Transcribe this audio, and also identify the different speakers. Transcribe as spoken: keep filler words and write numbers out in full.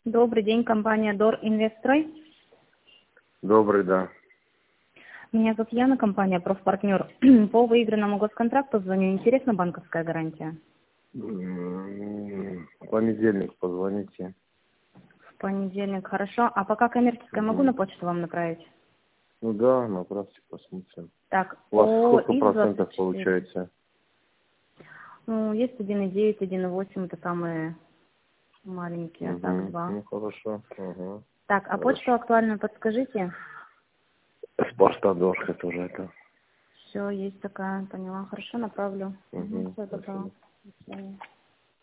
Speaker 1: Добрый день, компания Дор Инвестрой.
Speaker 2: Добрый, да.
Speaker 1: Меня зовут Яна, компания Профпартнер. По выигранному госконтракту звоню. Интересна банковская гарантия?
Speaker 2: М, В понедельник позвоните.
Speaker 1: В понедельник, хорошо. А пока коммерческая могу
Speaker 2: Мгм.
Speaker 1: на почту вам направить?
Speaker 2: Ну да, направьте, посмотрим.
Speaker 1: Так,
Speaker 2: У вас
Speaker 1: о
Speaker 2: сколько
Speaker 1: ИС
Speaker 2: процентов
Speaker 1: двадцать четыре.
Speaker 2: получается?
Speaker 1: Ну, есть один и девять, один и восемь, это самые маленькие, а так
Speaker 2: Угу.
Speaker 1: два.
Speaker 2: Ну хорошо. Угу.
Speaker 1: Так, а почту
Speaker 2: Хорошо.
Speaker 1: актуальную подскажите?
Speaker 2: Спартадорка тоже это.
Speaker 1: Все, есть такая, поняла. Хорошо, направлю. Угу,
Speaker 2: Угу.
Speaker 1: все, добро.
Speaker 2: Спасибо.
Speaker 1: До свидания.